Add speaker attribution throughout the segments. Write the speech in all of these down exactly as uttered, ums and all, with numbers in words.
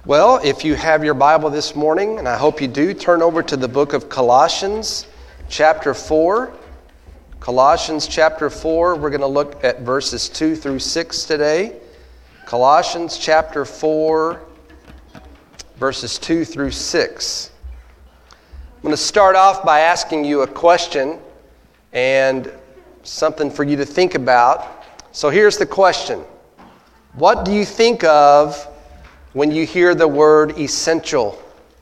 Speaker 1: Well, if you have your Bible this morning, and I hope you do, turn over to the book of Colossians, chapter four. Colossians chapter four, we're going to look at verses two through six today. Colossians chapter four, verses two through six. I'm going to start off by asking you a question and something for you to think about. So here's the question. What do you think of when you hear the word essential?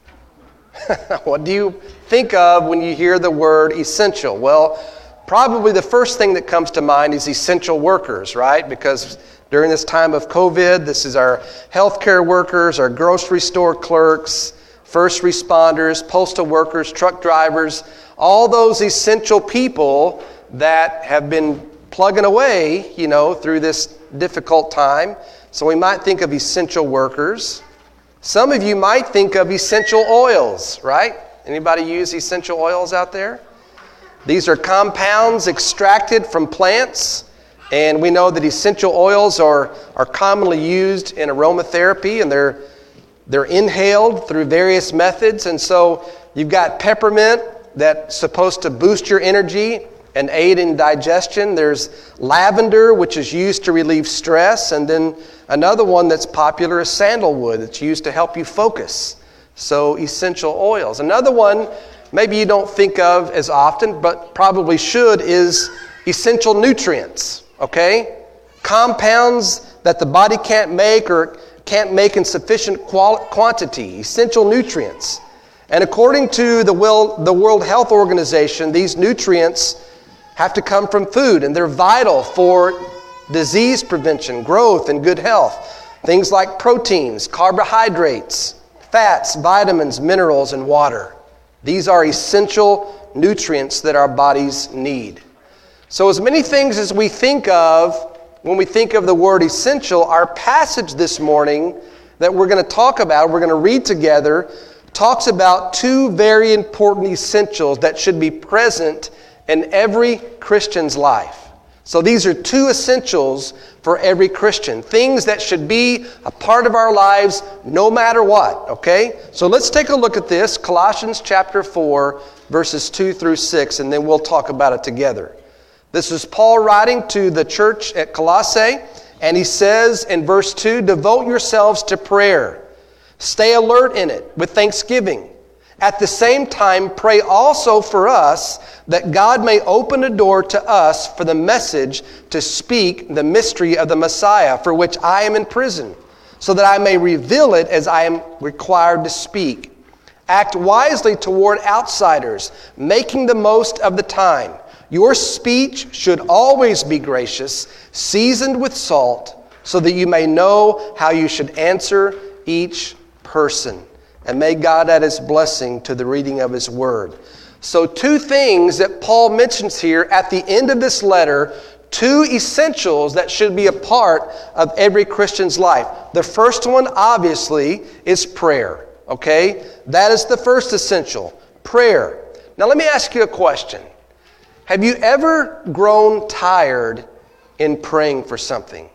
Speaker 1: What do you think of when you hear the word essential? Well, probably the first thing that comes to mind is essential workers, right? Because during this time of COVID, this is our healthcare workers, our grocery store clerks, first responders, postal workers, truck drivers, all those essential people that have been plugging away, you know, through this difficult time. So we might think of essential workers. Some of you might think of essential oils, right? Anybody use essential oils out there? These are compounds extracted from plants, and we know that essential oils are, are commonly used in aromatherapy, and they're they're inhaled through various methods. And so you've got peppermint that's supposed to boost your energy and aid in digestion. There's lavender, which is used to relieve stress. And then another one that's popular is sandalwood. It's used to help you focus. So essential oils. Another one maybe you don't think of as often, but probably should, is essential nutrients. Okay? Compounds that the body can't make or can't make in sufficient qual- quantity. Essential nutrients. And according to the World, the World Health Organization, these nutrients have to come from food, and they're vital for disease prevention, growth, and good health. Things like proteins, carbohydrates, fats, vitamins, minerals, and water. These are essential nutrients that our bodies need. So as many things as we think of when we think of the word essential, our passage this morning that we're going to talk about, we're going to read together, talks about two very important essentials that should be present in every Christian's life. So these are two essentials for every Christian. Things that should be a part of our lives no matter what, okay? So let's take a look at this, Colossians chapter four, verses two through six, and then we'll talk about it together. This is Paul writing to the church at Colossae, and he says in verse two, "Devote yourselves to prayer. Stay alert in it with thanksgiving. At the same time, pray also for us that God may open a door to us for the message to speak the mystery of the Messiah, for which I am in prison, so that I may reveal it as I am required to speak. Act wisely toward outsiders, making the most of the time. Your speech should always be gracious, seasoned with salt, so that you may know how you should answer each person." And may God add His blessing to the reading of His Word. So two things that Paul mentions here at the end of this letter, two essentials that should be a part of every Christian's life. The first one, obviously, is prayer. Okay? That is the first essential, prayer. Now let me ask you a question. Have you ever grown tired in praying for something?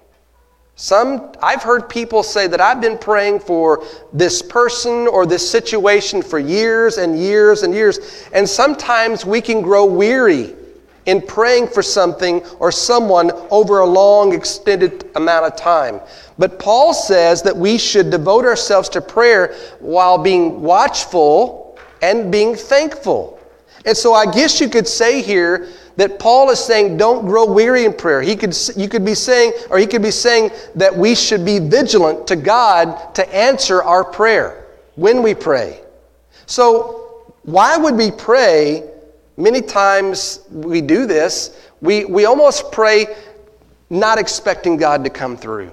Speaker 1: Some, I've heard people say that I've been praying for this person or this situation for years and years and years. And sometimes we can grow weary in praying for something or someone over a long, extended amount of time. But Paul says that we should devote ourselves to prayer while being watchful and being thankful. And so I guess you could say here that Paul is saying don't grow weary in prayer. He could, you could be saying, or he could be saying that we should be vigilant to God to answer our prayer when we pray. So why would we pray? Many times we do this. We, we almost pray not expecting God to come through.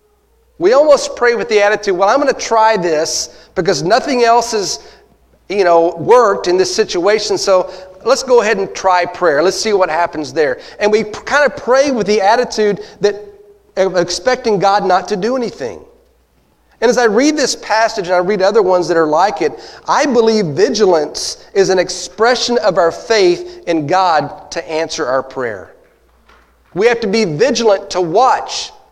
Speaker 1: We almost pray with the attitude, well, I'm going to try this because nothing else is, you know, worked in this situation. So let's go ahead and try prayer. Let's see what happens there. And we kind of pray with the attitude that of expecting God not to do anything. And as I read this passage and I read other ones that are like it, I believe vigilance is an expression of our faith in God to answer our prayer. We have to be vigilant to watch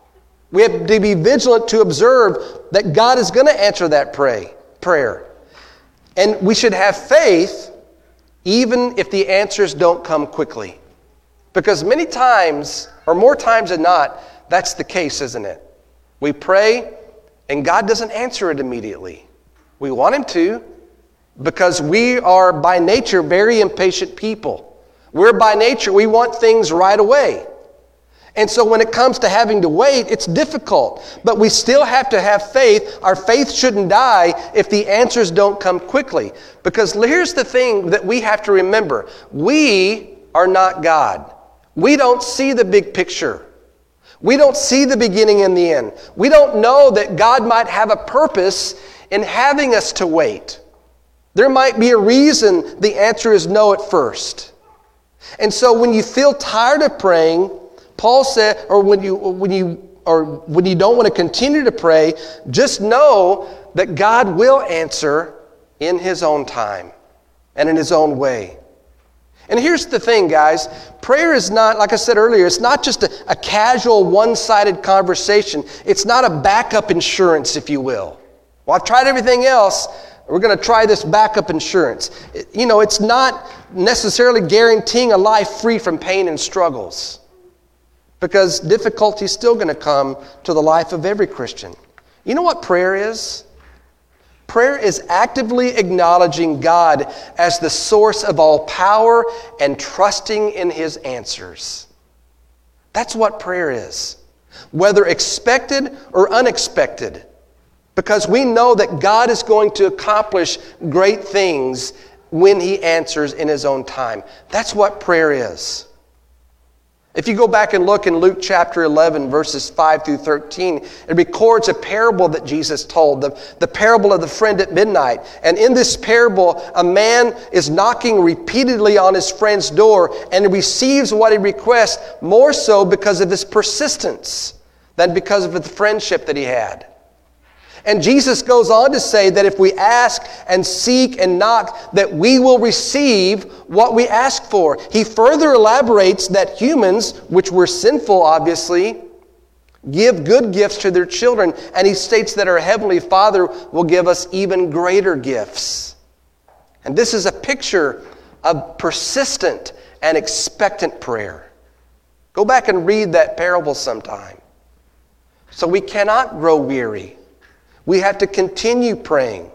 Speaker 1: We have to be vigilant to observe that God is going to answer that pray, prayer. And we should have faith even if the answers don't come quickly. Because many times, or more times than not, that's the case, isn't it? We pray and God doesn't answer it immediately. We want Him to because we are by nature very impatient people. We're by nature, we want things right away. And so when it comes to having to wait, it's difficult. But we still have to have faith. Our faith shouldn't die if the answers don't come quickly. Because here's the thing that we have to remember. We are not God. We don't see the big picture. We don't see the beginning and the end. We don't know that God might have a purpose in having us to wait. There might be a reason the answer is no at first. And so when you feel tired of praying, Paul said, or when you when you or when you don't want to continue to pray, just know that God will answer in His own time and in His own way. And here's the thing, guys. Prayer is not, like I said earlier, it's not just a, a casual, one-sided conversation. It's not a backup insurance, if you will. Well, I've tried everything else. We're going to try this backup insurance. It, you know, it's not necessarily guaranteeing a life free from pain and struggles. Because difficulty is still going to come to the life of every Christian. You know what prayer is? Prayer is actively acknowledging God as the source of all power and trusting in His answers. That's what prayer is. Whether expected or unexpected. Because we know that God is going to accomplish great things when He answers in His own time. That's what prayer is. If you go back and look in Luke chapter eleven, verses five through thirteen, it records a parable that Jesus told, the, the parable of the friend at midnight. And in this parable, a man is knocking repeatedly on his friend's door and he receives what he requests, more so because of his persistence than because of the friendship that he had. And Jesus goes on to say that if we ask and seek and knock, that we will receive what we ask for. He further elaborates that humans, which were sinful obviously, give good gifts to their children. And he states that our Heavenly Father will give us even greater gifts. And this is a picture of persistent and expectant prayer. Go back and read that parable sometime. So we cannot grow weary. We have to continue praying.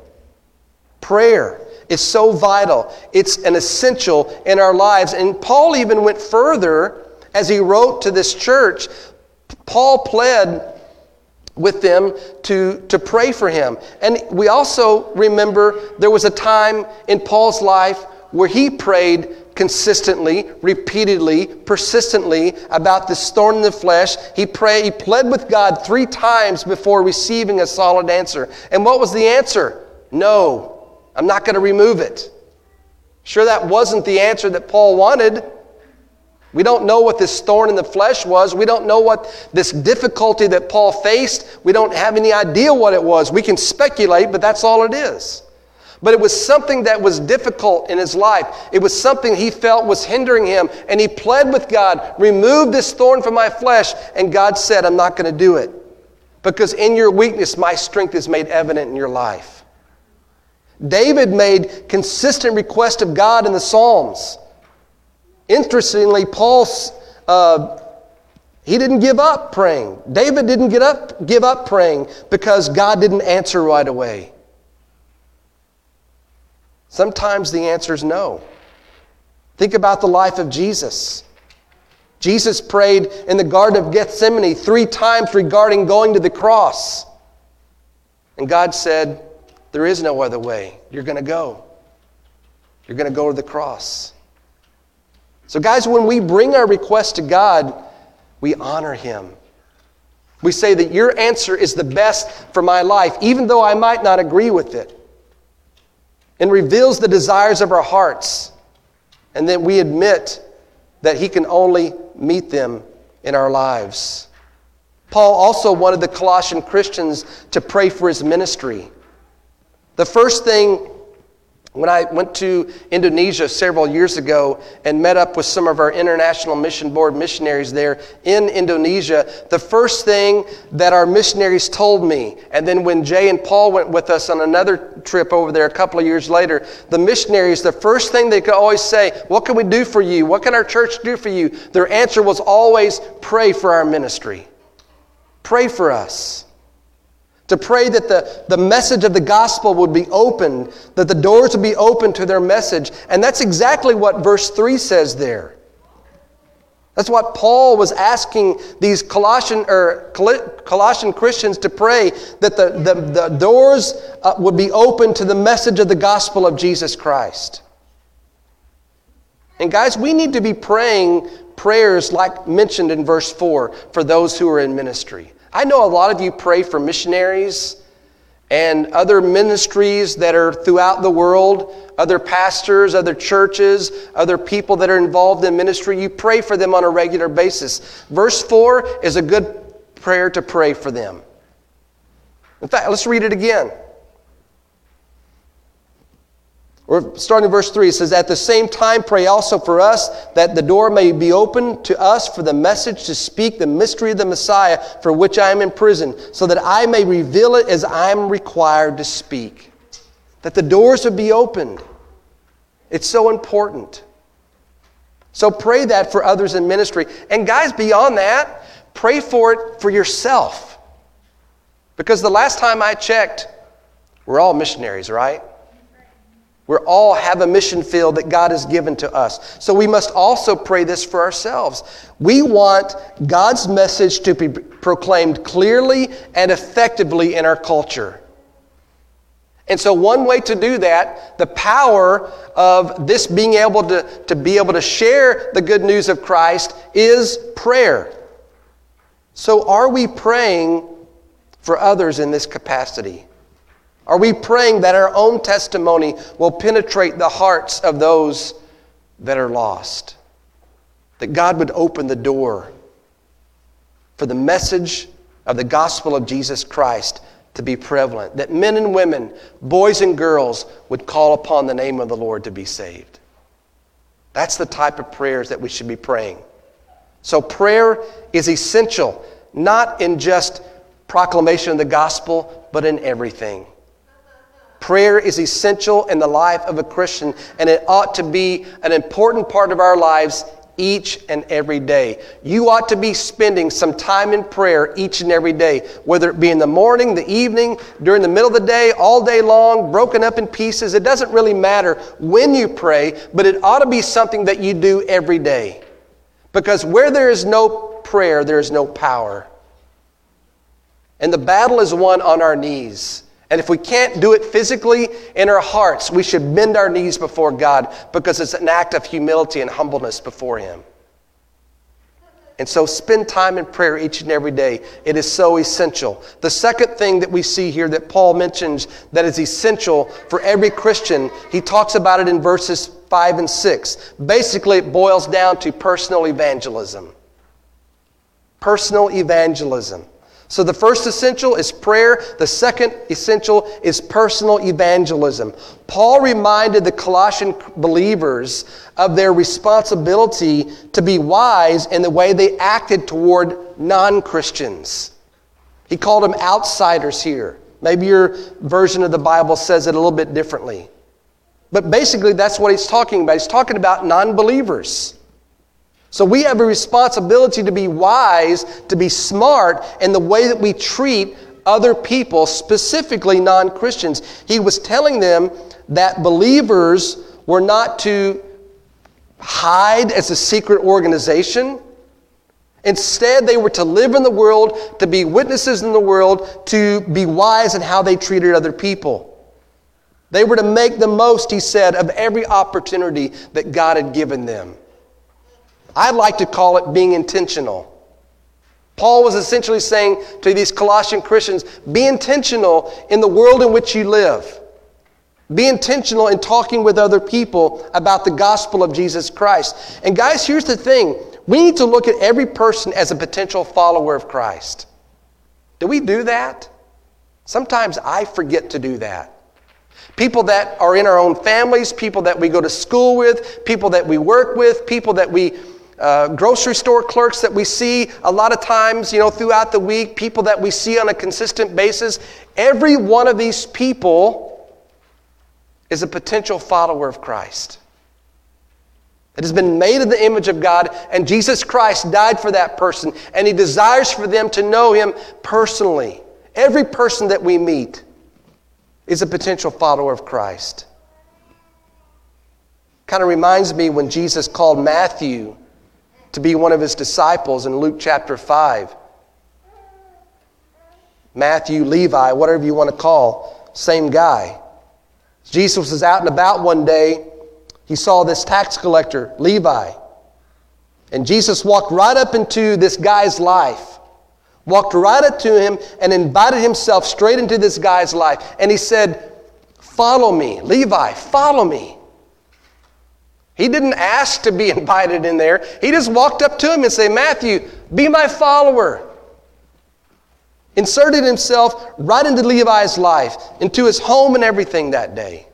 Speaker 1: Prayer is so vital. It's an essential in our lives. And Paul even went further as he wrote to this church. Paul pled with them to, to pray for him. And we also remember there was a time in Paul's life where he prayed consistently, repeatedly, persistently about this thorn in the flesh. He prayed, he pled with God three times before receiving a solid answer. And what was the answer? No, I'm not going to remove it. Sure, that wasn't the answer that Paul wanted. We don't know what this thorn in the flesh was. We don't know what this difficulty that Paul faced. We don't have any idea what it was. We can speculate, but that's all it is. But it was something that was difficult in his life. It was something he felt was hindering him. And he pled with God, remove this thorn from my flesh. And God said, I'm not going to do it. Because in your weakness, my strength is made evident in your life. David made consistent request of God in the Psalms. Interestingly, Paul, uh, he didn't give up praying. David didn't get up, give up praying because God didn't answer right away. Sometimes the answer is no. Think about the life of Jesus. Jesus prayed in the Garden of Gethsemane three times regarding going to the cross. And God said, there is no other way. You're going to go. You're going to go to the cross. So guys, when we bring our request to God, we honor Him. We say that your answer is the best for my life, even though I might not agree with it. And reveals the desires of our hearts. And then we admit that He can only meet them in our lives. Paul also wanted the Colossian Christians to pray for his ministry. The first thing When I went to Indonesia several years ago and met up with some of our International Mission Board missionaries there in Indonesia, the first thing that our missionaries told me, and then when Jay and Paul went with us on another trip over there a couple of years later, the missionaries, the first thing they could always say, what can we do for you? What can our church do for you? Their answer was always, pray for our ministry. Pray for us. To pray that the, the message of the gospel would be opened, that the doors would be open to their message. And that's exactly what verse three says there. That's what Paul was asking these Colossian or Colossian Christians to pray, that the, the, the doors uh, would be open to the message of the gospel of Jesus Christ. And guys, we need to be praying prayers like mentioned in verse four for those who are in ministry. I know a lot of you pray for missionaries and other ministries that are throughout the world, other pastors, other churches, other people that are involved in ministry. You pray for them on a regular basis. Verse four is a good prayer to pray for them. In fact, let's read it again. We're starting in verse three. It says, at the same time, pray also for us that the door may be opened to us for the message to speak the mystery of the Messiah, for which I am in prison, so that I may reveal it as I am required to speak. That the doors would be opened. It's so important. So pray that for others in ministry. And guys, beyond that, pray for it for yourself. Because the last time I checked, we're all missionaries, right? We all have a mission field that God has given to us. So we must also pray this for ourselves. We want God's message to be proclaimed clearly and effectively in our culture. And so one way to do that, the power of this being able to, to be able to share the good news of Christ is prayer. So are we praying for others in this capacity? Are we praying that our own testimony will penetrate the hearts of those that are lost? That God would open the door for the message of the gospel of Jesus Christ to be prevalent. That men and women, boys and girls, would call upon the name of the Lord to be saved. That's the type of prayers that we should be praying. So prayer is essential, not in just proclamation of the gospel, but in everything. Prayer is essential in the life of a Christian, and it ought to be an important part of our lives each and every day. You ought to be spending some time in prayer each and every day, whether it be in the morning, the evening, during the middle of the day, all day long, broken up in pieces. It doesn't really matter when you pray, but it ought to be something that you do every day. Because where there is no prayer, there is no power. And the battle is won on our knees. And if we can't do it physically in our hearts, we should bend our knees before God, because it's an act of humility and humbleness before Him. And so spend time in prayer each and every day. It is so essential. The second thing that we see here that Paul mentions that is essential for every Christian, he talks about it in verses five and six. Basically, it boils down to personal evangelism. Personal evangelism. So the first essential is prayer. The second essential is personal evangelism. Paul reminded the Colossian believers of their responsibility to be wise in the way they acted toward non-Christians. He called them outsiders here. Maybe your version of the Bible says it a little bit differently. But basically that's what he's talking about. He's talking about non-believers. So we have a responsibility to be wise, to be smart in the way that we treat other people, specifically non-Christians. He was telling them that believers were not to hide as a secret organization. Instead, they were to live in the world, to be witnesses in the world, to be wise in how they treated other people. They were to make the most, he said, of every opportunity that God had given them. I'd like to call it being intentional. Paul was essentially saying to these Colossian Christians, be intentional in the world in which you live. Be intentional in talking with other people about the gospel of Jesus Christ. And guys, here's the thing. We need to look at every person as a potential follower of Christ. Do we do that? Sometimes I forget to do that. People that are in our own families, people that we go to school with, people that we work with, people that we, uh, grocery store clerks that we see a lot of times, you know, throughout the week, people that we see on a consistent basis. Every one of these people is a potential follower of Christ. It has been made in the image of God, and Jesus Christ died for that person, and He desires for them to know Him personally. Every person that we meet is a potential follower of Christ. Kind of reminds me when Jesus called Matthew to be one of His disciples in Luke chapter five. Matthew, Levi, whatever you want to call, same guy. Jesus was out and about one day. He saw this tax collector, Levi. And Jesus walked right up into this guy's life. Walked right up to him and invited Himself straight into this guy's life. And He said, "Follow me. Levi, follow me." He didn't ask to be invited in there. He just walked up to him and said, "Matthew, be my follower." Inserted Himself right into Levi's life, into his home and everything that day.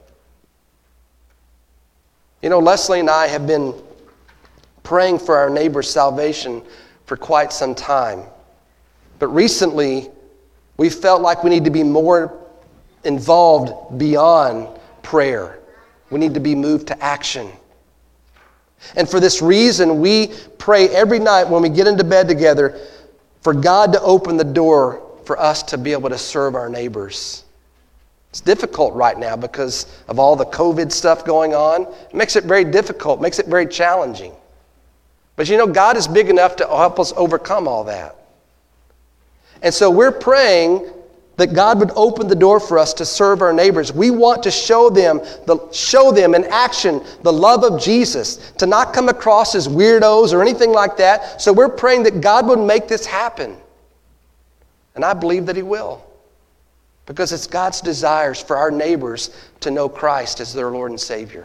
Speaker 1: You know, Leslie and I have been praying for our neighbor's salvation for quite some time. But recently, we felt like we need to be more involved beyond prayer. We need to be moved to action. And for this reason, we pray every night when we get into bed together for God to open the door for us to be able to serve our neighbors. It's difficult right now because of all the COVID stuff going on. It makes it very difficult, makes it very challenging. But you know, God is big enough to help us overcome all that. And so we're praying that God would open the door for us to serve our neighbors. We want to show them, the, show them in action the love of Jesus, to not come across as weirdos or anything like that. So we're praying that God would make this happen. And I believe that He will. Because it's God's desires for our neighbors to know Christ as their Lord and Savior.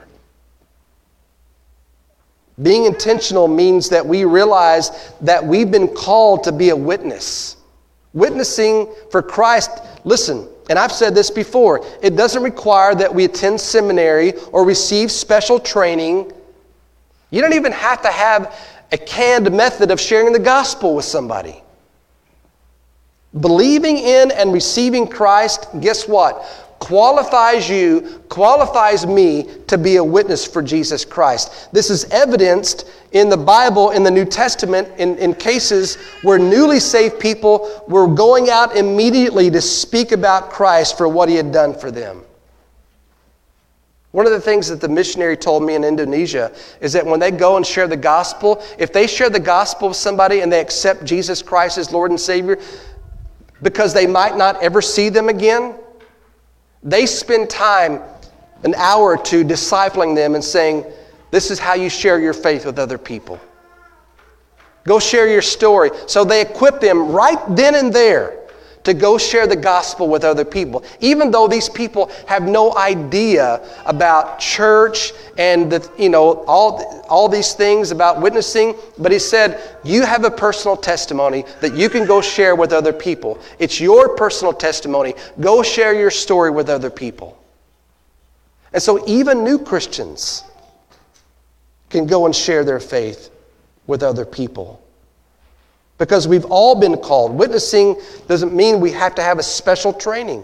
Speaker 1: Being intentional means that we realize that we've been called to be a witness. Witnessing for Christ, listen, and I've said this before, it doesn't require that we attend seminary or receive special training. You don't even have to have a canned method of sharing the gospel with somebody. Believing in and receiving Christ, guess what? Qualifies you, qualifies me to be a witness for Jesus Christ. This is evidenced in the Bible, in the New Testament, in, in cases where newly saved people were going out immediately to speak about Christ for what He had done for them. One of the things that the missionary told me in Indonesia is that when they go and share the gospel, if they share the gospel with somebody and they accept Jesus Christ as Lord and Savior, because they might not ever see them again, they spend time, an hour or two, discipling them and saying, this is how you share your faith with other people. Go share your story. So they equip them right then and there to go share the gospel with other people, even though these people have no idea about church and the, you know all all these things about witnessing. But he said, you have a personal testimony that you can go share with other people. It's your personal testimony. Go share your story with other people. And so even new Christians can go and share their faith with other people. Because we've all been called. Witnessing doesn't mean we have to have a special training.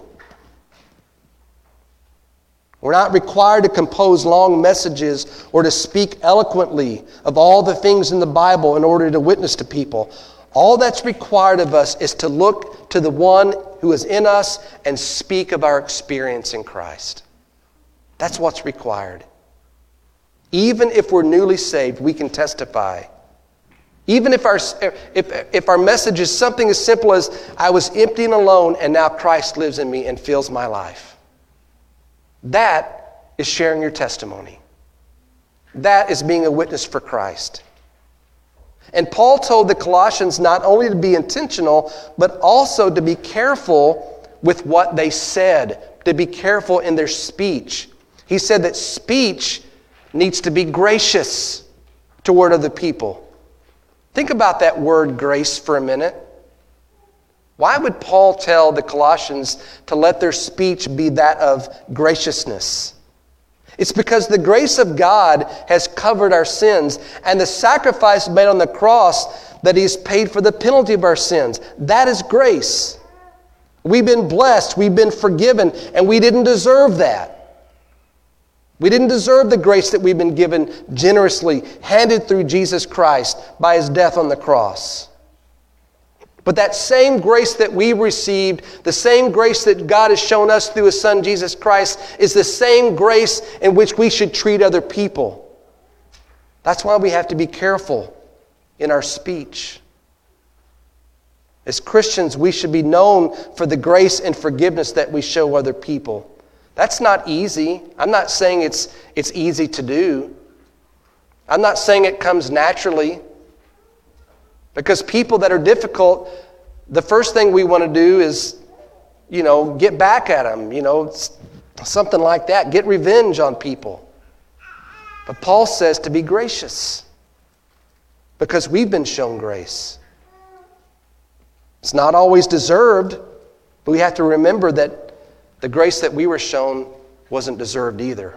Speaker 1: We're not required to compose long messages or to speak eloquently of all the things in the Bible in order to witness to people. All that's required of us is to look to the one who is in us and speak of our experience in Christ. That's what's required. Even if we're newly saved, we can testify. Even if our, if, if our message is something as simple as, I was empty and alone and now Christ lives in me and fills my life. That is sharing your testimony. That is being a witness for Christ. And Paul told the Colossians not only to be intentional, but also to be careful with what they said, to be careful in their speech. He said that speech needs to be gracious toward other people. Think about that word grace for a minute. Why would Paul tell the Colossians to let their speech be that of graciousness? It's because the grace of God has covered our sins, and the sacrifice made on the cross that He's paid for the penalty of our sins. That is grace. We've been blessed, we've been forgiven, and we didn't deserve that. We didn't deserve the grace that we've been given generously, handed through Jesus Christ by His death on the cross. But that same grace that we received, the same grace that God has shown us through His Son Jesus Christ, is the same grace in which we should treat other people. That's why we have to be careful in our speech. As Christians, we should be known for the grace and forgiveness that we show other people. That's not easy. I'm not saying it's, it's easy to do. I'm not saying it comes naturally. Because people that are difficult, the first thing we want to do is, you know, get back at them, you know, something like that. Get revenge on people. But Paul says to be gracious because we've been shown grace. It's not always deserved, but we have to remember that the grace that we were shown wasn't deserved either.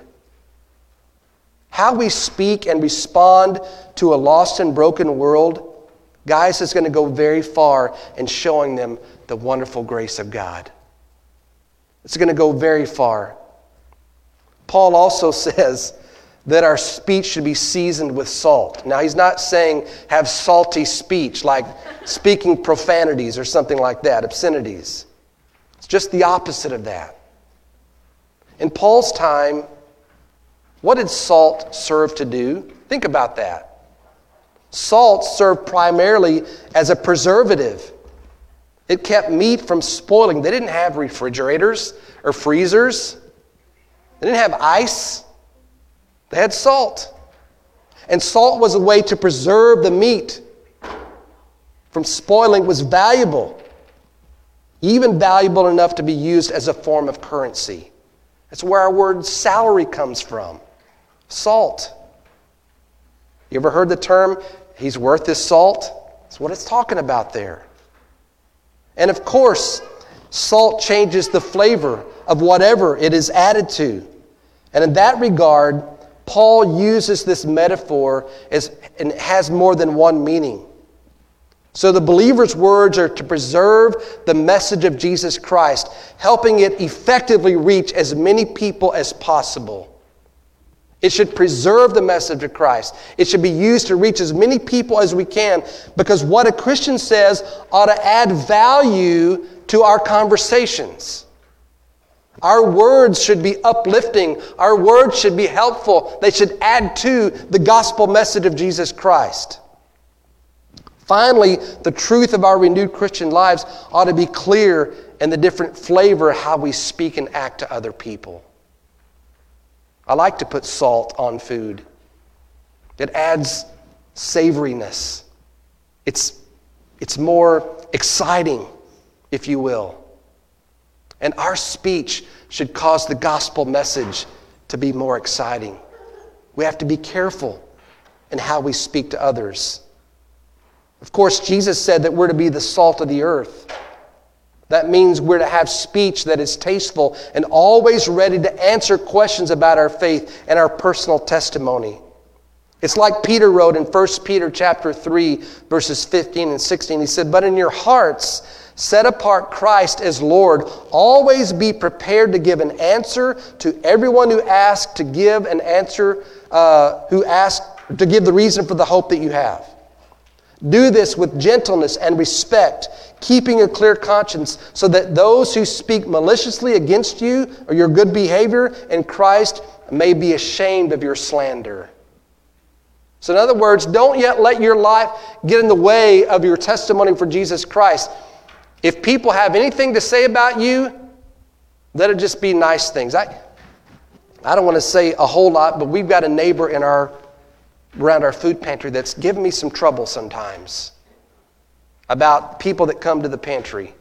Speaker 1: How we speak and respond to a lost and broken world, guys, is going to go very far in showing them the wonderful grace of God. It's going to go very far. Paul also says that our speech should be seasoned with salt. Now, he's not saying have salty speech, like speaking profanities or something like that, obscenities. It's just the opposite of that. In Paul's time, what did salt serve to do? Think about that. Salt served primarily as a preservative. It kept meat from spoiling. They didn't have refrigerators or freezers. They didn't have ice. They had salt. And salt was a way to preserve the meat from spoiling. It was valuable. Even valuable enough to be used as a form of currency. That's where our word salary comes from. Salt. You ever heard the term, he's worth his salt? That's what it's talking about there. And of course, salt changes the flavor of whatever it is added to. And in that regard, Paul uses this metaphor as, and it has more than one meaning. So the believer's words are to preserve the message of Jesus Christ, helping it effectively reach as many people as possible. It should preserve the message of Christ. It should be used to reach as many people as we can, because what a Christian says ought to add value to our conversations. Our words should be uplifting. Our words should be helpful. They should add to the gospel message of Jesus Christ. Finally, the truth of our renewed Christian lives ought to be clear in the different flavor of how we speak and act to other people. I like to put salt on food. It adds savoriness. It's, it's more exciting, if you will. And our speech should cause the gospel message to be more exciting. We have to be careful in how we speak to others. Of course, Jesus said that we're to be the salt of the earth. That means we're to have speech that is tasteful and always ready to answer questions about our faith and our personal testimony. It's like Peter wrote in First Peter chapter three, verses fifteen and sixteen. He said, "But in your hearts set apart Christ as Lord. Always be prepared to give an answer to everyone who asks to give an answer, uh, who asks to give the reason for the hope that you have. Do this with gentleness and respect, keeping a clear conscience, so that those who speak maliciously against you or your good behavior in Christ may be ashamed of your slander." So in other words, don't yet let your life get in the way of your testimony for Jesus Christ. If people have anything to say about you, let it just be nice things. I, I don't want to say a whole lot, but we've got a neighbor in our around our food pantry that's given me some trouble sometimes about people that come to the pantry.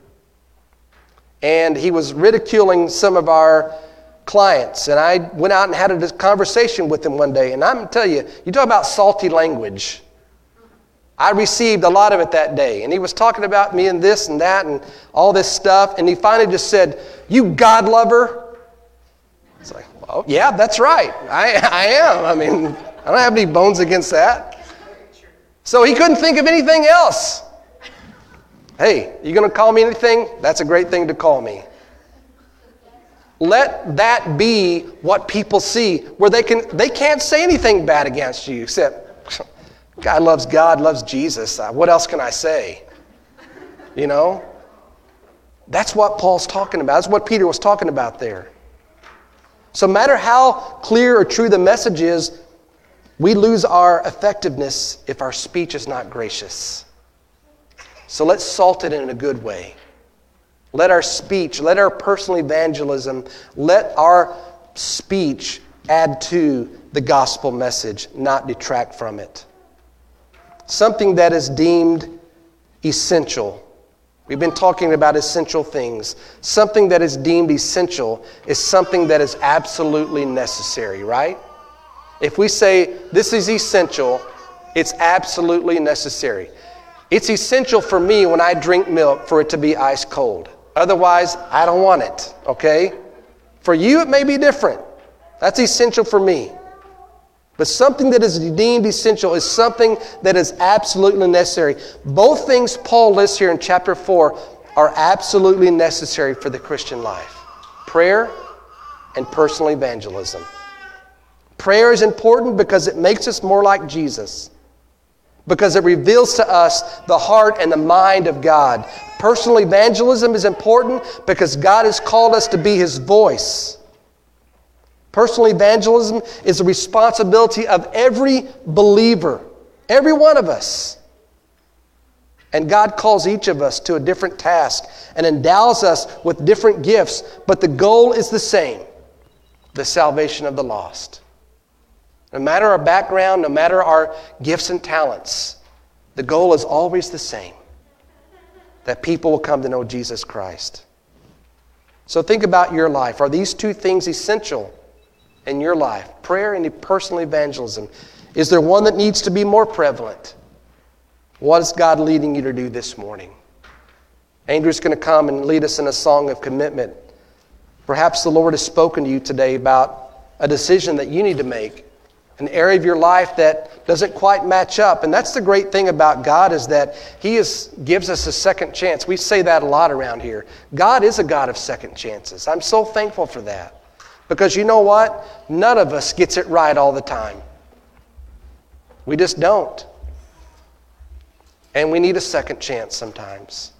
Speaker 1: And he was ridiculing some of our clients. And I went out and had a conversation with him one day. And I'm telling you, you talk about salty language. I received a lot of it that day. And he was talking about me and this and that and all this stuff. And he finally just said, "You God lover?" It's like, well, yeah, that's right. I, I am. I mean, I don't have any bones against that. So he couldn't think of anything else. Hey, you going to call me anything? That's a great thing to call me. Let that be what people see, where they can they can't say anything bad against you except God loves God, loves Jesus. Uh, what else can I say? You know? That's what Paul's talking about. That's what Peter was talking about there. So no matter how clear or true the message is, we lose our effectiveness if our speech is not gracious. So let's salt it in a good way. Let our speech, let our personal evangelism, let our speech add to the gospel message, not detract from it. Something that is deemed essential. We've been talking about essential things. Something that is deemed essential is something that is absolutely necessary, right? If we say this is essential, it's absolutely necessary. It's essential for me when I drink milk for it to be ice cold. Otherwise, I don't want it, okay? For you, it may be different. That's essential for me. But something that is deemed essential is something that is absolutely necessary. Both things Paul lists here in chapter four are absolutely necessary for the Christian life. Prayer and personal evangelism. Prayer is important because it makes us more like Jesus. Because it reveals to us the heart and the mind of God. Personal evangelism is important because God has called us to be His voice. Personal evangelism is the responsibility of every believer, every one of us. And God calls each of us to a different task and endows us with different gifts, but the goal is the same, the salvation of the lost. No matter our background, no matter our gifts and talents, the goal is always the same, that people will come to know Jesus Christ. So think about your life. Are these two things essential in your life? Prayer and personal evangelism. Is there one that needs to be more prevalent? What is God leading you to do this morning? Andrew's going to come and lead us in a song of commitment. Perhaps the Lord has spoken to you today about a decision that you need to make. An area of your life that doesn't quite match up. And that's the great thing about God, is that He is, gives us a second chance. We say that a lot around here. God is a God of second chances. I'm so thankful for that. Because you know what? None of us gets it right all the time. We just don't. And we need a second chance sometimes.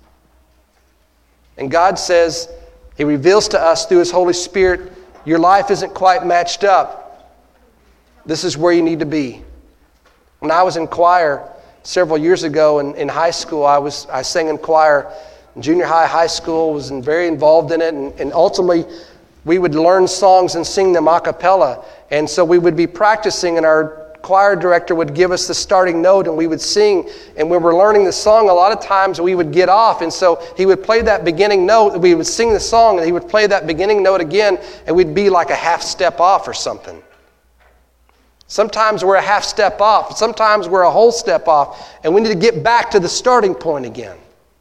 Speaker 1: And God says, He reveals to us through His Holy Spirit, your life isn't quite matched up. This is where you need to be. When I was in choir several years ago in, in high school, I was I sang in choir in junior high, high school, was in, very involved in it, and, and ultimately we would learn songs and sing them a cappella. And so we would be practicing, and our choir director would give us the starting note, and we would sing. And when we're learning the song, a lot of times we would get off, and so he would play that beginning note, we would sing the song, and he would play that beginning note again, and we'd be like a half step off or something. Sometimes we're a half step off. Sometimes we're a whole step off. And we need to get back to the starting point again.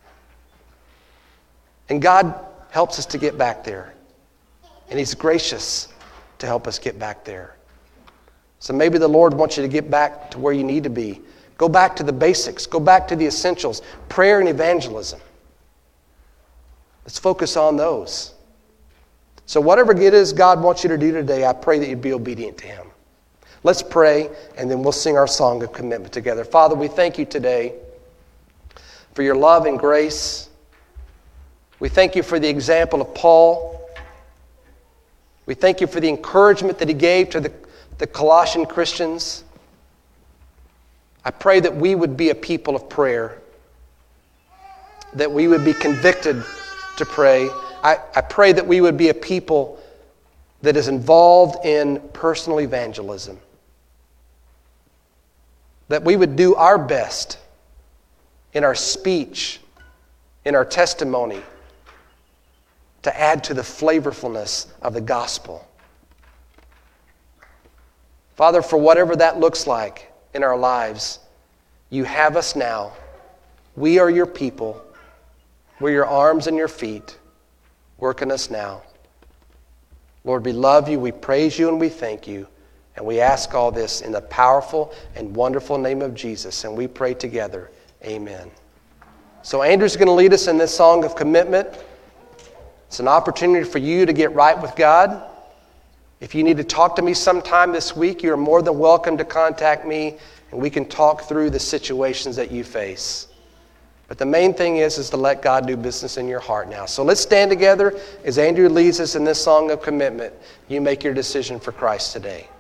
Speaker 1: And God helps us to get back there. And He's gracious to help us get back there. So maybe the Lord wants you to get back to where you need to be. Go back to the basics. Go back to the essentials. Prayer and evangelism. Let's focus on those. So whatever it is God wants you to do today, I pray that you'd be obedient to Him. Let's pray, and then we'll sing our song of commitment together. Father, we thank You today for Your love and grace. We thank You for the example of Paul. We thank You for the encouragement that he gave to the, the Colossian Christians. I pray that we would be a people of prayer, that we would be convicted to pray. I, I pray that we would be a people that is involved in personal evangelism. That we would do our best in our speech, in our testimony, to add to the flavorfulness of the gospel. Father, for whatever that looks like in our lives, You have us now. We are your people. We're your arms and your feet. Work in us now. Lord, we love you, we praise you, and we thank you. And we ask all this in the powerful and wonderful name of Jesus. And we pray together. Amen. So Andrew's going to lead us in this song of commitment. It's an opportunity for you to get right with God. If you need to talk to me sometime this week, you're more than welcome to contact me, and we can talk through the situations that you face. But the main thing is, is to let God do business in your heart now. So let's stand together as Andrew leads us in this song of commitment. You make your decision for Christ today.